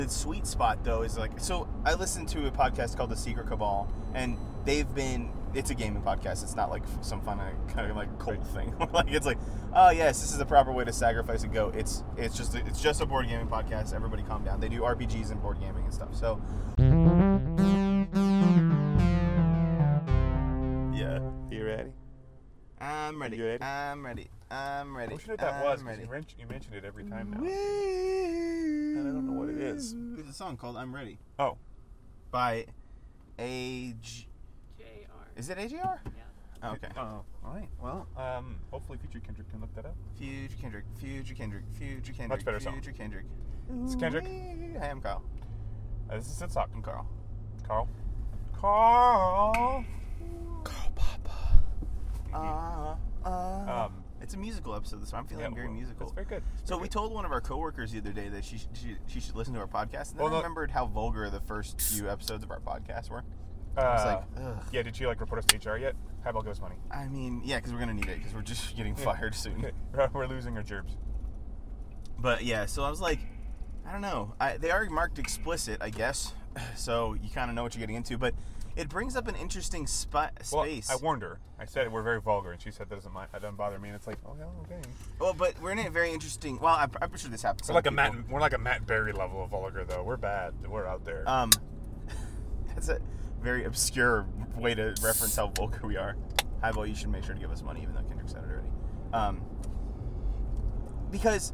The sweet spot, though, is like... So, I listened to a podcast called The Secret Cabal, and they've been... It's a gaming podcast. It's not like some fun kind of like cult thing. Like, it's like, oh, yes, this is the proper way to sacrifice a goat. It's just a board gaming podcast. Everybody calm down. They do RPGs and board gaming and stuff, so... Yeah. You ready? I'm ready. You ready? I'm ready. I'm ready. I wish you knew what that was, because you mentioned it every time now. And I don't know what it is. There's a song called I'm Ready. Oh. By A.G. Is it AJR? Yeah. Oh, okay. Oh, all right. Well, hopefully Future Kendrick can look that up. Future Kendrick. Much better song. Future Kendrick. It's Kendrick. Hey, I'm Carl. This is Sid Sock. I'm Carl. Carl Papa. It's a musical episode, so I'm feeling very musical. It's very good. So we told one of our coworkers the other day that she should listen to our podcast, and then I remembered how vulgar the first few episodes of our podcast were. I was like, ugh. Yeah, did she report us to HR yet? Have all give us money. I mean, yeah, because we're gonna need it because we're just getting fired soon. We're losing our gerbs. But yeah, so I was like, I don't know. They are marked explicit, I guess, so you kind of know what you're getting into. But it brings up an interesting space. Well, I warned her. I said we're very vulgar, and she said that doesn't bother me. And it's like, oh yeah, okay. Well, but we're in a very interesting. Well, I'm sure this happens. We're like a Matt Berry level of vulgar, though. We're bad. We're out there. That's a very obscure way to reference how vulgar we are. Highball, you should make sure to give us money, even though Kendrick said it already. Because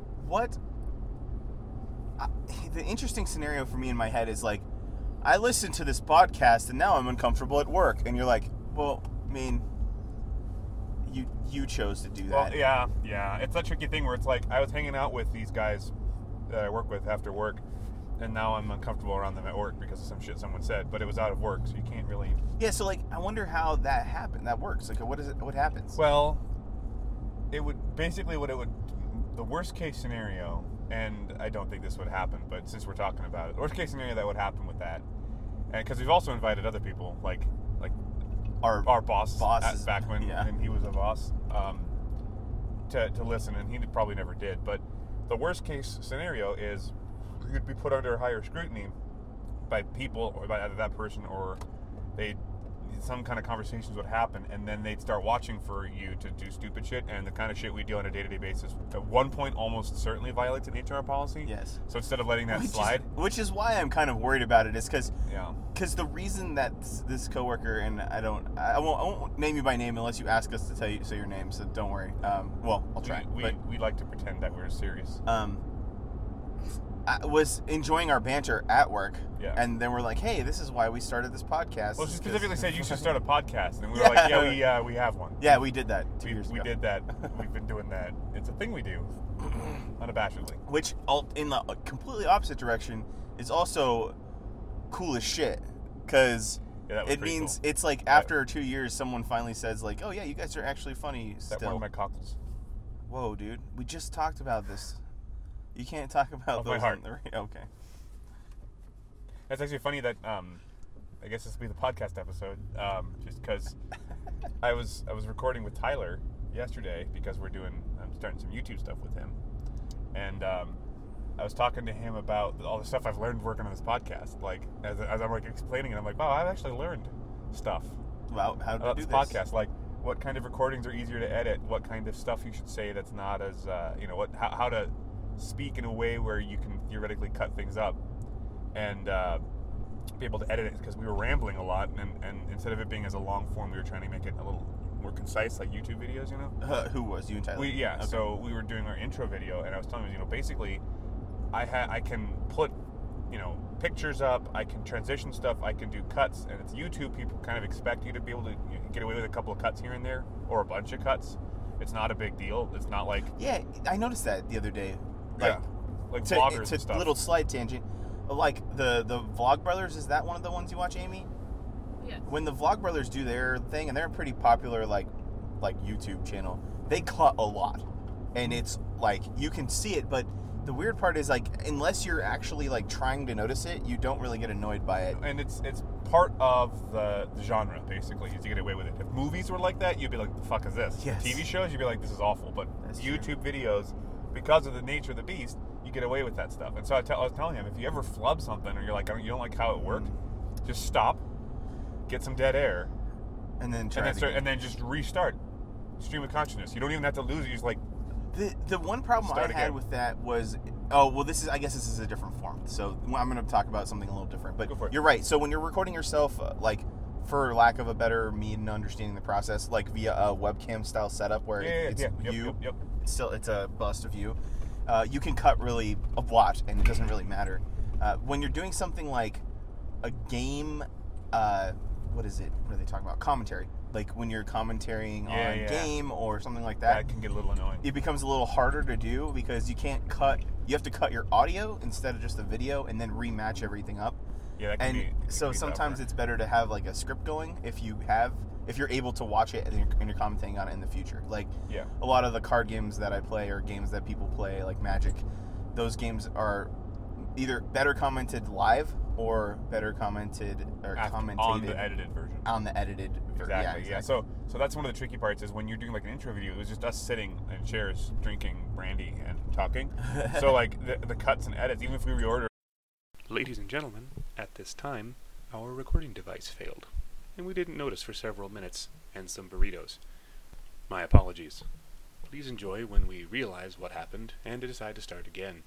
the interesting scenario for me in my head is like, I listened to this podcast and now I'm uncomfortable at work, and you're like, well, I mean, you chose to do that. Well, yeah. It's that tricky thing where it's like I was hanging out with these guys that I work with after work, and now I'm uncomfortable around them at work because of some shit someone said, but it was out of work, so you can't really... Yeah, so, like, I wonder how that happened. That works. Like, what happens? Well, it would... Basically, the worst-case scenario, and I don't think this would happen, but since we're talking about it, the worst-case scenario that would happen with that, and because we've also invited other people, like our boss back when he was a boss, to listen, and he probably never did, but the worst-case scenario is... you'd be put under higher scrutiny by people, or by either that person, or some kind of conversations would happen, and then they'd start watching for you to do stupid shit, and the kind of shit we do on a day-to-day basis at one point almost certainly violates an HR policy. Yes. So instead of letting that slide... Which is why I'm kind of worried about it, is because the reason that this coworker, and I won't name you by name unless you ask us to say your name, so don't worry. Well, I'll try. We like to pretend that we're serious. I was enjoying our banter at work, and then we're like, hey, this is why we started this podcast. Well, she specifically said you should start a podcast, and we were like, we have one. Yeah, we did that 2 years ago. We did that. We've been doing that. It's a thing we do, unabashedly. Which, in the completely opposite direction, is also cool as shit, because it means cool. It's like after 2 years, someone finally says, like, oh yeah, you guys are actually funny still. That one of my cockles. Whoa, dude. We just talked about this. You can't talk about those. My heart. Okay. It's actually funny that I guess this will be the podcast episode, just because I was recording with Tyler yesterday because I'm starting some YouTube stuff with him, and I was talking to him about all the stuff I've learned working on this podcast. Like as I'm like explaining it, I'm like, wow, I've actually learned stuff about how to do this podcast. Like what kind of recordings are easier to edit, what kind of stuff you should say that's not as how to speak in a way where you can theoretically cut things up and be able to edit it, because we were rambling a lot, and instead of it being as a long form, we were trying to make it a little more concise, like YouTube videos, you know? Who was you and Tyler? Okay. So we were doing our intro video, and I was telling him, basically I can put pictures up, I can transition stuff, I can do cuts, and it's YouTube. People kind of expect you to be able to get away with a couple of cuts here and there, or a bunch of cuts. It's not a big deal. It's not like... Yeah, I noticed that the other day. Like vloggers and stuff. Little slight tangent. Like the Vlogbrothers, is that one of the ones you watch, Amy? Yes. When the Vlogbrothers do their thing, and they're a pretty popular like YouTube channel, they cut a lot, and it's like you can see it. But the weird part is, like, unless you're actually like trying to notice it, you don't really get annoyed by it. And it's part of the genre, basically, is you get away with it. If movies were like that, you'd be like, the fuck is this? Yes. TV shows, you'd be like, this is awful. But That's YouTube videos, because of the nature of the beast, you get away with that stuff. And so I was telling him, if you ever flub something or you're like, you don't like how it worked, just stop, get some dead air, and then try it again. And then just restart. Stream of consciousness. You don't even have to lose it. You just like the one problem I had again. with that was I guess this is a different form. So I'm going to talk about something a little different. But Go for it. You're right. So when you're recording yourself, like for lack of a better mean and understanding the process, like via a webcam style setup where it's you, it's a bust of you. You can cut really a lot, and it doesn't really matter. When you're doing something like a game, what is it? What are they talking about? Commentary. Like when you're commentarying on game or something like that. That can get a little annoying. It becomes a little harder to do because you can't cut. You have to cut your audio instead of just the video, and then rematch everything up. Yeah, that can be. So sometimes it's better to have like a script going if you're able to watch it and you're commenting on it in the future. Like a lot of the card games that I play or games that people play, like Magic, those games are either better commented live or better commented or commentated on the edited version. On the edited version. Exactly. Yeah. So that's one of the tricky parts is when you're doing like an intro video, it was just us sitting in chairs drinking brandy and talking. So like the cuts and edits, even if we reorder. Ladies and gentlemen, at this time, our recording device failed, and we didn't notice for several minutes, and some burritos. My apologies. Please enjoy when we realize what happened and decide to start again.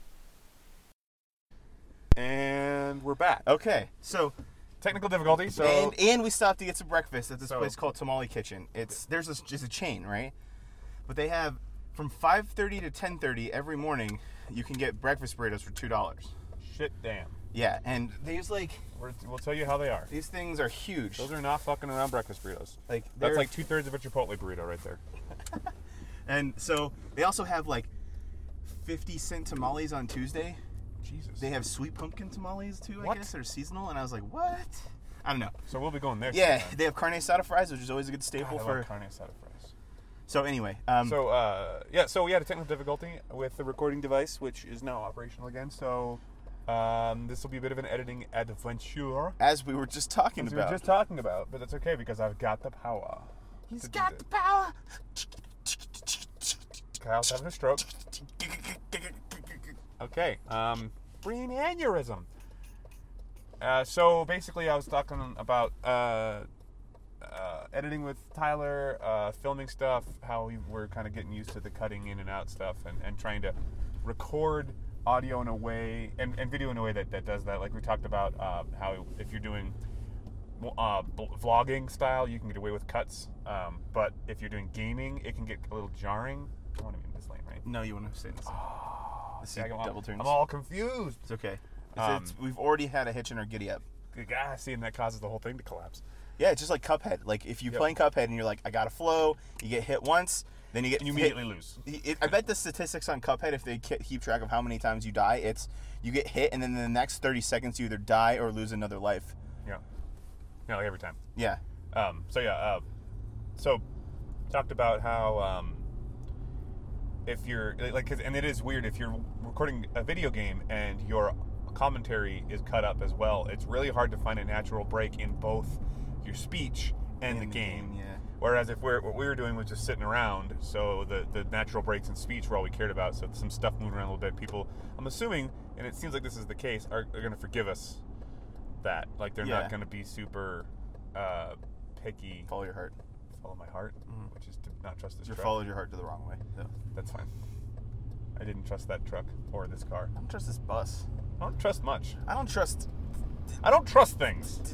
And we're back. Okay, so technical difficulty. So and we stopped to get some breakfast at this place called Tamale Kitchen. There's just a chain, right? But they have from 5:30 to 10:30 every morning. You can get breakfast burritos for $2. Shit, damn. Yeah, and these we'll tell you how they are. These things are huge. Those are not fucking around breakfast burritos. Like that's like 2/3 of a Chipotle burrito right there. And so they also have like 50-cent tamales on Tuesday. Jesus. They have sweet pumpkin tamales too. I guess they're seasonal, and I was like, what? I don't know. So we'll be going there. Yeah, they have carne asada fries, which is always a good staple for carne asada fries. So anyway, so we had a technical difficulty with the recording device, which is now operational again. So this will be a bit of an editing adventure, as we were just talking about. But that's okay because I've got the power. He's got the power. Kyle's having a stroke. Okay, brain aneurysm. So basically, I was talking about editing with Tyler, filming stuff, how we were kind of getting used to the cutting in and out stuff, and trying to record audio in a way and video in a way that does that. Like we talked about how if you're doing vlogging style, you can get away with cuts, but if you're doing gaming, it can get a little jarring. I want to be in this lane, right? No, you want to stay in this lane. Double turns. I'm all confused. It's okay. We've already had a hitch in our giddy up. See, and that causes the whole thing to collapse. Yeah, it's just like Cuphead. Like if you're playing Cuphead and you're like, I got to flow, you get hit once, then you immediately lose. I bet the statistics on Cuphead, if they keep track of how many times you die, it's you get hit and then in the next 30 seconds you either die or lose another life. Yeah. Yeah, like every time. Yeah. So talked about how if you're like, and it is weird if you're recording a video game and your commentary is cut up as well. It's really hard to find a natural break in both your speech and the game. Yeah. Whereas if what we were doing was just sitting around, so the natural breaks in speech were all we cared about. So some stuff moving around a little bit. People, I'm assuming, and it seems like this is the case, are going to forgive us that. Like they're not going to be super picky. Follow your heart. Follow my heart, which is to not trust this truck. You followed your heart to the wrong way. So. That's fine. I didn't trust that truck or this car. I don't trust this bus. I don't trust much. I don't trust things.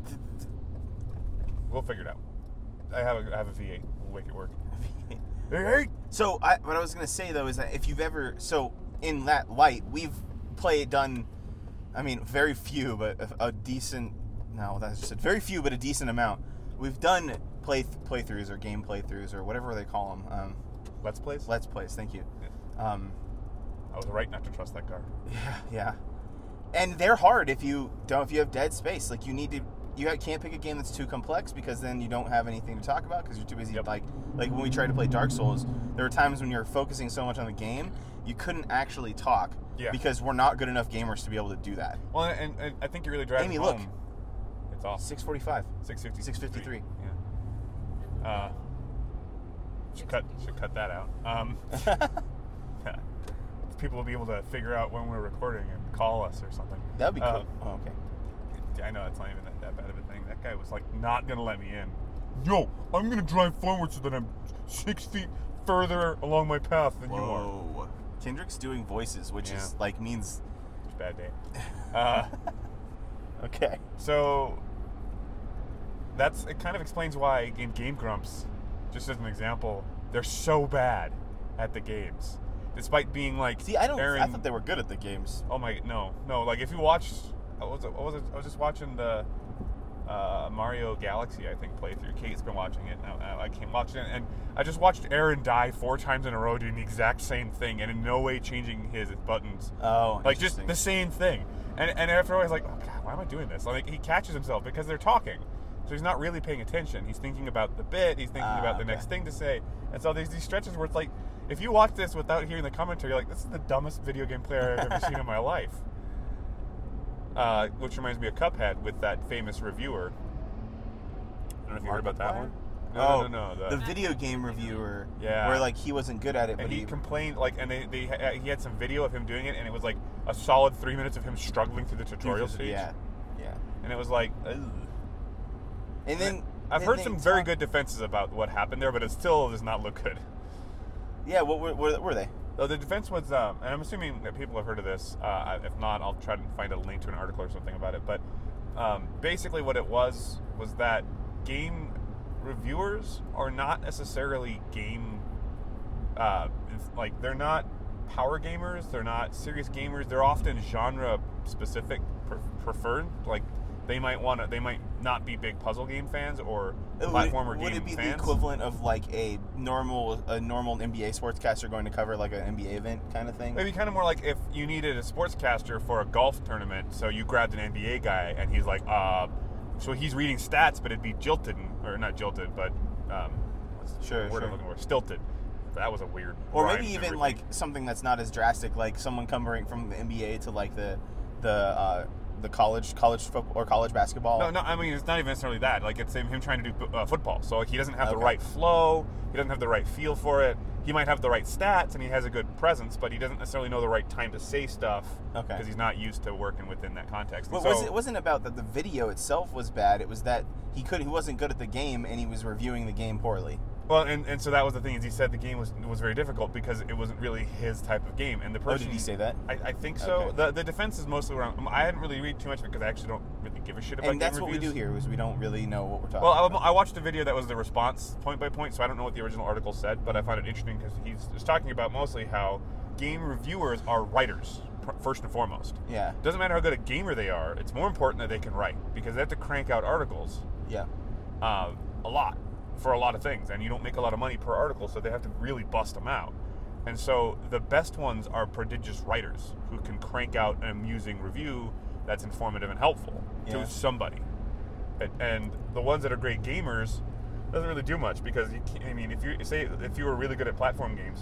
We'll figure it out. I have a V8. We'll make it work. V8. So what I was gonna say though is that if you've ever in that light we've done, I mean very few but a decent. No, that's just very few but a decent amount. We've done playthroughs or game playthroughs or whatever they call them. Let's plays. Thank you. Yeah. I was right not to trust that car. Yeah. And they're hard if you have dead space. Like you can't pick a game that's too complex because then you don't have anything to talk about because you're too busy. Like when we tried to play Dark Souls, there were times when you're focusing so much on the game, you couldn't actually talk because we're not good enough gamers to be able to do that. Well, and I think you're really driving Amy, home. Look. It's off. 6:45. 6:53. Yeah. Should cut that out. people will be able to figure out when we're recording and call us or something. That'd be cool. Oh, okay. I know it's not even that bad of a thing. That guy was like not gonna let me in. Yo, I'm gonna drive forward so that I'm 6 feet further along my path than you are. Whoa. Kendrick's doing voices, which Yeah. is like means. It's a bad day. Okay. So it kind of explains why in Game Grumps, just as an example, they're so bad at the games, despite being like. See, I Aaron, thought they were good at the games. Oh my, no. Like if you watch, what was it? I was just watching the Mario Galaxy, I think, playthrough. Kate's been watching it. I can't watch it, and I just watched Aaron die 4 times in a row doing the exact same thing, and in no way changing his buttons. Oh, Like just interesting. the same thing. And after I was like, oh God, why am I doing this? Like he catches himself because they're talking, so he's not really paying attention. He's thinking about the bit. He's thinking about the okay. next thing to say. And so there's these stretches where it's like, if you watch this without hearing the commentary, you're like, this is the dumbest video game player I've ever seen in my life. Which reminds me of Cuphead with that famous reviewer. I don't know if you heard about that one. No. The video game reviewer. Yeah. Where like he wasn't good at it, And but he complained, like, and he had some video of him doing it, and it was like a solid 3 minutes of him struggling through the tutorial stage. Yeah. And it was like, ugh. And then I've then heard they some very talk- good defenses about what happened there, but it still does not look good. Yeah. What were they? So the defense was, and I'm assuming that people have heard of this. If not, I'll try to find a link to an article or something about it. But basically, what it was that game reviewers are not necessarily game, like they're not power gamers. They're not serious gamers. They're often genre specific preferred. Like they might not be big puzzle game fans or platformer game fans. Would it be the equivalent of like a normal NBA sportscaster going to cover like an NBA event kind of thing? Maybe kind of more like if you needed a sportscaster for a golf tournament, so you grabbed an NBA guy and he's like, so he's reading stats, but it'd be or not jilted, but what's the Sure, word I'm sure. looking for? Stilted. That was a weird. Or rhyme maybe and even everything. like something that's not as drastic, like someone covering from the NBA to like the college football or college basketball. No, I mean, it's not even necessarily that. Like, it's him trying to do football. So he doesn't have the Okay. right flow. He doesn't have the right feel for it. He might have the right stats and he has a good presence, but he doesn't necessarily know the right time to say stuff Okay. because he's not used to working within that context. And Well, so, it wasn't about that the video itself was bad. It was that he wasn't good at the game and he was reviewing the game poorly. well, and so that was the thing is he said the game was very difficult because it wasn't really his type of game. And the person, Did he say that? I think so. Okay. The defense is mostly around. I hadn't really read too much of it because I actually don't really give a shit about And that's game what we reviews. do here, is we don't really know what we're talking Well, about. I watched a video that was the response point by point, so I don't know what the original article said, but I found it interesting because he's just talking about mostly how game reviewers are writers, first and foremost. Yeah. Doesn't matter how good a gamer they are, it's more important that they can write because they have to crank out articles Yeah. a lot for a lot of things, and you don't make a lot of money per article, so they have to really bust them out. And so the best ones are prodigious writers who can crank out an amusing review that's informative and helpful Yeah. to somebody. And the ones that are great gamers doesn't really do much because you can't, I mean, if you were really good at platform games,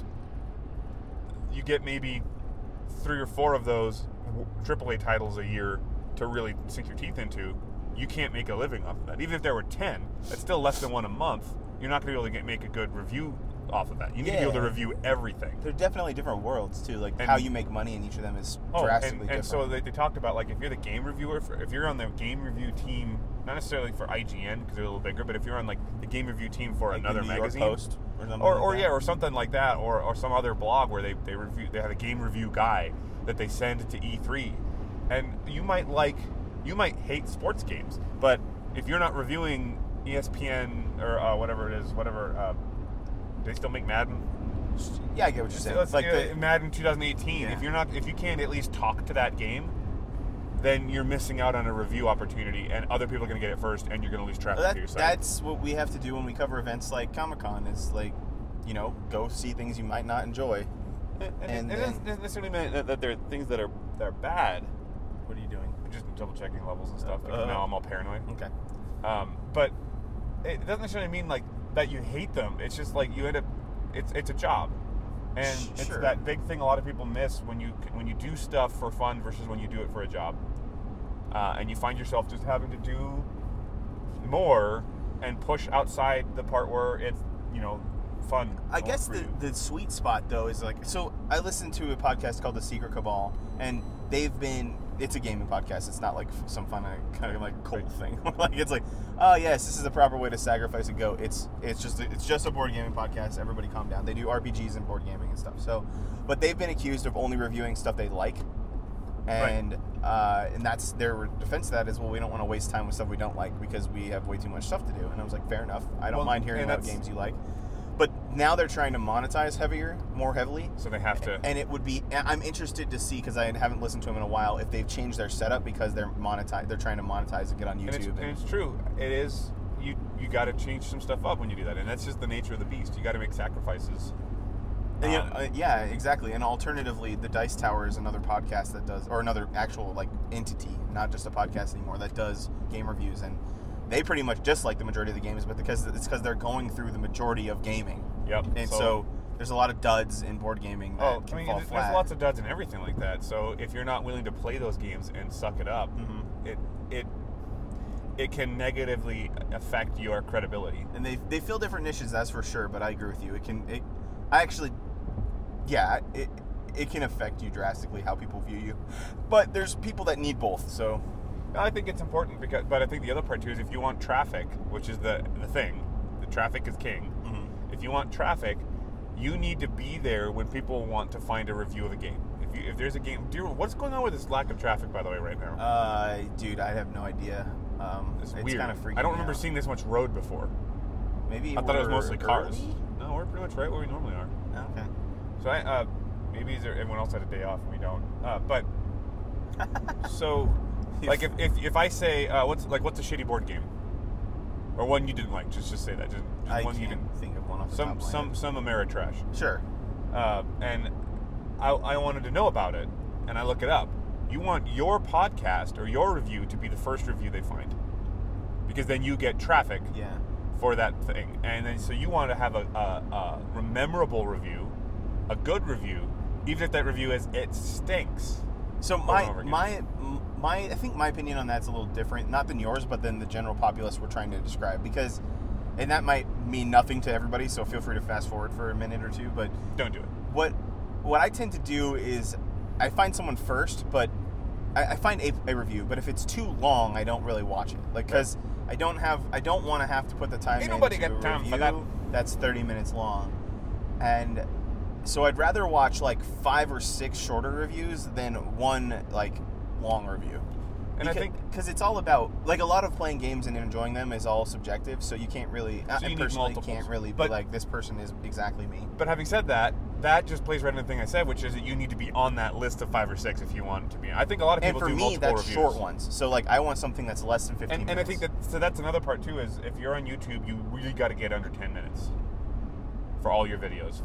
you get maybe 3 or 4 of those AAA titles a year to really sink your teeth into. You can't make a living off of that. Even if there were 10, that's still less than 1 a month. You're not going to be able to make a good review off of that. You need to be able to Yeah. review everything. They're definitely different worlds too. Like And- how you make money in each of them is drastically different. and so they talked about like if you're the game reviewer, if you're on the game review team, not necessarily for IGN because they're a little bigger, but if you're on like the game review team for Like the another New York magazine, Post or something or like that. yeah, or something like that, or some other blog where they have a game review guy that they send to E3, and you might hate sports games, but if you're not reviewing ESPN or whatever it is, they still make Madden. Yeah, I get what you're saying. Let's Like like Madden 2018. Yeah. If you can't at least talk to that game, then you're missing out on a review opportunity, and other people are going to get it first, and you're going to lose traffic to your site. that's what we have to do when we cover events like Comic-Con. Is like, go see things you might not enjoy. And and it doesn't necessarily mean that there are things that are bad. What are you doing? I'm just double checking levels and stuff because now I'm all paranoid. Okay. But it doesn't necessarily mean like that you hate them. It's just like you end up. It's a job, and it's Sure. that big thing a lot of people miss when you do stuff for fun versus when you do it for a job, and you find yourself just having to do more and push outside the part where it's fun. I guess for you. the sweet spot though is like, so I listened to a podcast called The Secret Cabal, and it's a gaming podcast. It's not like some fun kind of like cult thing. Like it's like, oh yes, this is the proper way to sacrifice a goat. It's just a board gaming podcast. Everybody calm down. They do RPGs and board gaming and stuff. So, but they've been accused of only reviewing stuff they like, and and that's their defense to that is, well, we don't want to waste time with stuff we don't like because we have way too much stuff to do. And I was like, fair enough. I don't mind hearing about games you like. But now they're trying to monetize more heavily. So they have to. And it would be, I'm interested to see, because I haven't listened to them in a while, if they've changed their setup because they're trying to monetize and get on YouTube. And it's true. It is, you got to change some stuff up when you do that. And that's just the nature of the beast. You got to make sacrifices. Yeah, exactly. And alternatively, the Dice Tower is another podcast that does, or another actual like entity, not just a podcast anymore, that does game reviews, and they pretty much dislike the majority of the games, but because they're going through the majority of gaming. Yep. And so there's a lot of duds in board gaming that can fall flat. There's lots of duds and everything like that. So if you're not willing to play those games and suck it up, it can negatively affect your credibility. And they fill different niches, that's for sure. But I agree with you. It can affect you drastically how people view you. But there's people that need both. So I think it's important but I think the other part too is if you want traffic, which is the thing, the traffic is king. Mm-hmm. If you want traffic, you need to be there when people want to find a review of a game. If there's a game, what's going on with this lack of traffic, by the way, right now? Dude, I have no idea. It's weird. Kind of freaky. I don't remember seeing this much road before. Maybe I thought it was mostly cars. Early? No, we're pretty much right where we normally are. Okay. So maybe everyone else had a day off and we don't. But so. Like if I say what's a shitty board game, or one you didn't like, just say that. Just one you didn't think of one off the top of my head. Some Ameritrash. Sure. And I wanted to know about it, and I look it up. You want your podcast or your review to be the first review they find, because then you get traffic. Yeah. For that thing, and then so you want to have a memorable review, a good review, even if that review it stinks. So I think my opinion on that's a little different, not than yours, but than the general populace we're trying to describe, because, and that might mean nothing to everybody, so feel free to fast forward for a minute or two, but don't do it. What I tend to do is I find someone first, but I find a review, but if it's too long, I don't really watch it, like, because I don't want to have to put the time in to nobody got time review for that. That's 30 minutes long, and so I'd rather watch like 5 or 6 shorter reviews than one like long review. And I think because it's all about, like, a lot of playing games and enjoying them is all subjective, so you can't really. So I personally can't really be like, this person is exactly me. But having said that, that just plays right into the thing I said, which is that you need to be on that list of 5 or 6 if you want to be. I think a lot of people do multiple reviews. And for me, that's short ones. So like, I want something that's less than 15 minutes. And I think that's another part too. Is if you're on YouTube, you really got to get under 10 minutes. For all your videos.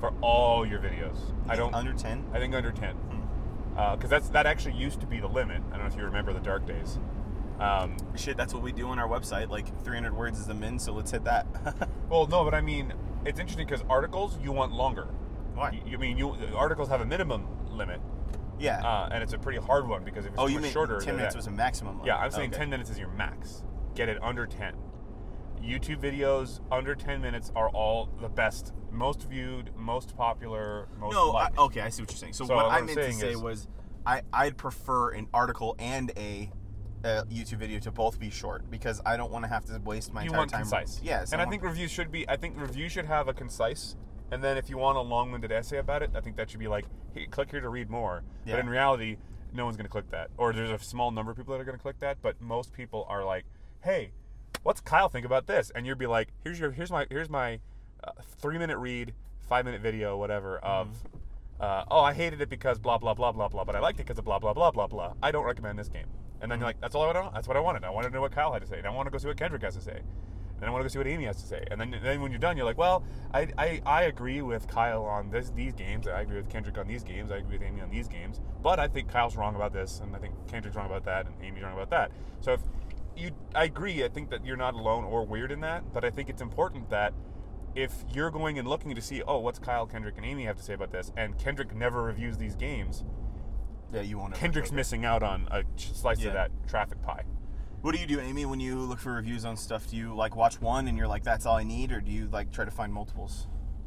Under 10? I think under 10. Because that actually used to be the limit. I don't know if you remember the dark days. Shit, that's what we do on our website. Like 300 words is the min, so let's hit that. Well, no, but I mean, it's interesting because articles you want longer. Why? Articles have a minimum limit. Yeah. And it's a pretty hard one because if it's much shorter, 10 minutes was a maximum limit. Yeah, I'm saying 10 minutes is your max. Get it under 10. YouTube videos under 10 minutes are all the best, most viewed, most popular, most liked. Okay, I see what you're saying. So what I meant to say was I'd prefer an article and a YouTube video to both be short, because I don't want to have to waste my entire time. Concise. Yes. And I think reviews should have a concise, and then if you want a long-winded essay about it, I think that should be like, hey, click here to read more. Yeah. But in reality, no one's going to click that. Or there's a small number of people that are going to click that, but most people are like, hey, what's Kyle think about this? And you'd be like, here's my 3-minute read, 5-minute video, whatever, of I hated it because blah blah blah blah blah, but I liked it because of blah blah blah blah blah. I don't recommend this game. And then you're like, that's all I want. That's what I wanted. I wanted to know what Kyle had to say, and I want to go see what Kendrick has to say, and I want to go see what Amy has to say. And then when you're done, you're like, well, I agree with Kyle on these games. I agree with Kendrick on these games. I agree with Amy on these games. But I think Kyle's wrong about this, and I think Kendrick's wrong about that, and Amy's wrong about that. So I agree. I think that you're not alone or weird in that, but I think it's important that if you're going and looking to see, what's Kyle, Kendrick, and Amy have to say about this, and Kendrick never reviews these games, you want to. Kendrick's missing out on a slice of that traffic pie. What do you do, Amy, when you look for reviews on stuff? Do you like watch one and you're like, that's all I need, or do you like try to find multiples?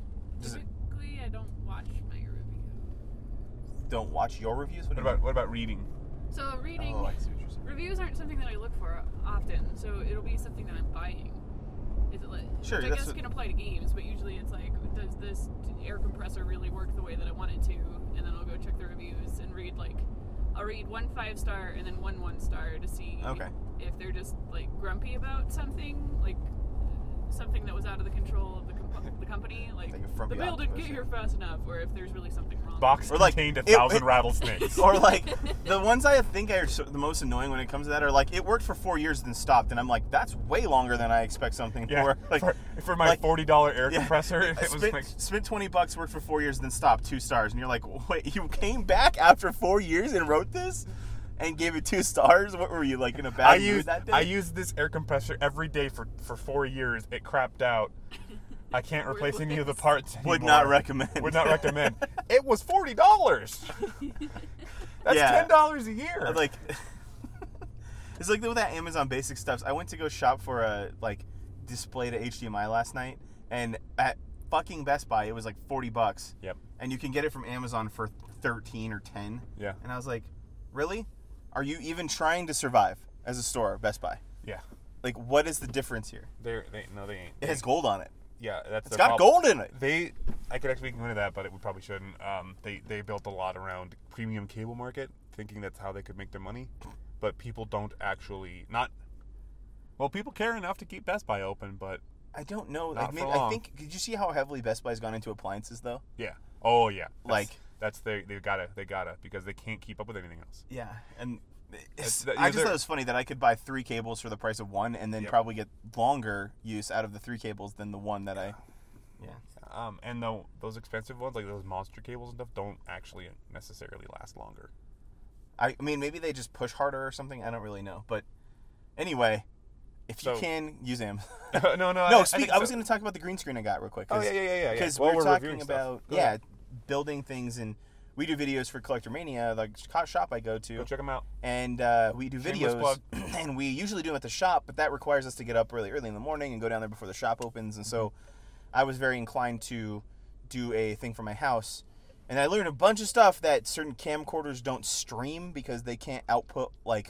Typically, I don't watch my reviews. Don't watch your reviews? What What about reading? So reading Oh, I see what you're saying. reviews aren't something that I look for often. So it'll be something that I'm buying. Is it like? Sure, Which I that's guess what- can apply to games, but usually it's like, does this air compressor really work the way that I want it to? And then I'll go check the reviews and read I'll read 1 5-star and then 1 1-star to see Okay. if they're just grumpy about something, something that was out of the control of the company, Like a frumpy the mail didn't octopus, get yeah. here fast enough, or if there's really something wrong. Box Or, like, contained it- 1,000 rattlesnakes. Or the ones I think are the most annoying when it comes to that are it worked for 4 years then stopped, and I'm like, that's way longer than I expect something Yeah, for. for my $40 air compressor, it was spent $20, worked for 4 years, then stopped, 2 stars, and you're like, wait, you came back after 4 years and wrote this, and gave it 2 stars? What were you in a bad mood that day? I used this air compressor every day for 4 years. It crapped out. I can't replace any of the parts anymore. Would not recommend. Would not recommend. It was $40. That's Yeah. $10 a year. It's like with that Amazon basic stuff. I went to go shop for a display to HDMI last night, and at fucking Best Buy it was $40. Yep. And you can get it from Amazon for 13 or 10. Yeah. And I was like, really? Are you even trying to survive as a store, Best Buy? Yeah. What is the difference here? They ain't. It has gold on it. Yeah, that's It's their got problem. gold in it. I could actually go into that, but we probably shouldn't. They built a lot around premium cable market, thinking that's how they could make their money, but people don't actually people care enough to keep Best Buy open, but I don't know. Not for I long. think. Did you see how heavily Best Buy's gone into appliances, though? yeah. Oh yeah. That's- they gotta because they can't keep up with anything else. Yeah, and That- I just they're- thought it was funny that I could buy 3 cables for the price of 1, and then Yep. probably get longer use out of the 3 cables than the 1 that I. Yeah. And those expensive ones, like those monster cables and stuff, don't actually necessarily last longer. I mean, maybe they just push harder or something. I don't really know, but anyway, if you So- can use them. no. No, I speak. think I was so. going to talk about the green screen I got real quick. Oh yeah. Because While we're reviewing talking stuff. about Go ahead. building things, and we do videos for Collector Mania, the shop I go to. Go check them out. And we do Shameless videos, plug. and we usually do them at the shop, but that requires us to get up really early in the morning and go down there before the shop opens. And so I was very inclined to do a thing for my house. And I learned a bunch of stuff that certain camcorders don't stream because they can't output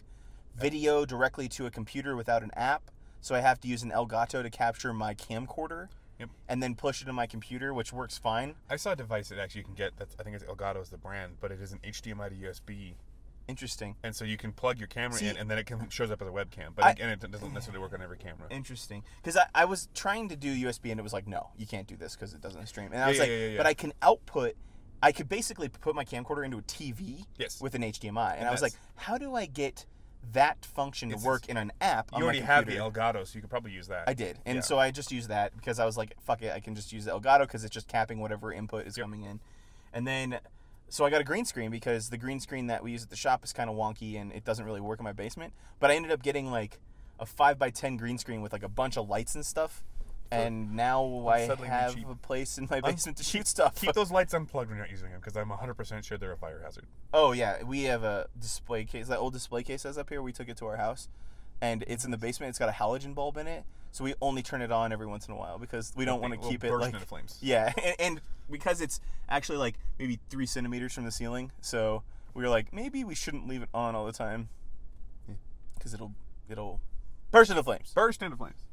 video directly to a computer without an app. So I have to use an Elgato to capture my camcorder. Yep. And then push it in my computer, which works fine. I saw a device that actually you can get. I think it's Elgato is the brand, but it is an HDMI to USB, Interesting. and so you can plug your camera See, in, and then it shows up as a webcam. But I- it doesn't necessarily work on every camera. Interesting. Because I was trying to do USB, and it was like, no, you can't do this because it doesn't stream. And I was Yeah. but I can output. I could basically put my camcorder into a TV Yes. with an HDMI. And I was that's- like, how do I get that function to It's- work in an app on You my already have the computer? Elgato, so you could probably use that. I did. And Yeah. so I just used that because I was like, fuck it, I can just use the Elgato because it's just capping whatever input is Yep. coming in. And then, so I got a green screen because the green screen that we use at the shop is kind of wonky and it doesn't really work in my basement. But I ended up getting a 5x10 green screen with a bunch of lights and stuff. And now I unsettlingly have cheap. a place in my basement to shoot stuff. Keep those lights unplugged when you're not using them, because I'm 100% sure they're a fire hazard. Oh yeah, we have a display case. That old display case that's up here, we took it to our house, and it's in the basement. It's got a halogen bulb in it, so we only turn it on every once in a while because we don't want to Will keep it burst into flames. Yeah, and because it's actually maybe 3 centimeters from the ceiling, so we were like, maybe we shouldn't leave it on all the time because it'll burst into flames. Burst into flames.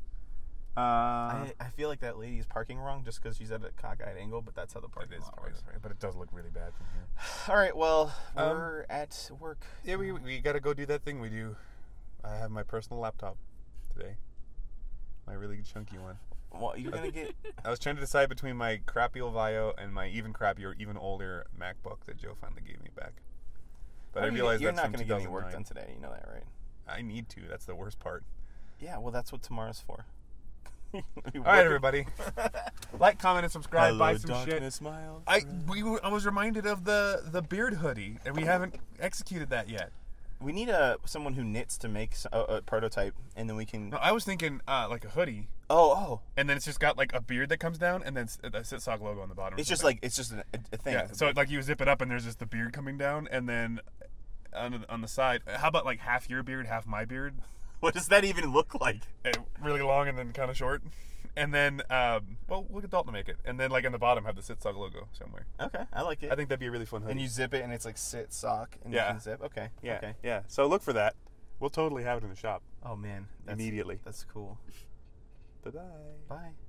I feel like that lady is parking wrong just because she's at a cockeyed angle, but that's how the It parking is lot probably works. right, but it does look really bad from here. All right, well, we're at work. Yeah, we got to go do that thing we do. I have my personal laptop today. My really chunky one. Well, you're gonna get. I was trying to decide between my crappy old Vio and my even crappier, even older MacBook that Joe finally gave me back. But I realized you're that's not from gonna get any work 2009. done today. You know that, right? I need to. That's the worst part. Yeah, well, that's what tomorrow's for. All right, everybody. Like, comment, and subscribe. Buy some shit. I was reminded of the beard hoodie, and we haven't executed that yet. We need someone who knits to make a prototype, and then we can. No, I was thinking like a hoodie, Oh! and then it's just got like a beard that comes down, and then a Sitsog logo on the bottom. or It's just something. it's just a thing. Yeah, so like you zip it up and there's just the beard coming down, and then on the side, how about like half your beard, half my beard? What does that even look like? Really long and then kind of short, And then, well, we'll get Dalton to make it. And then, like, in the bottom, have the Sit Sock logo somewhere. Okay, I like it. I think that'd be a really fun hoodie. And you zip it, and it's like Sit Sock, and Yeah. you can zip. Okay. Yeah, Okay. yeah. So look for that. We'll totally have it in the shop Oh man, immediately. That's cool. Bye-bye. Bye.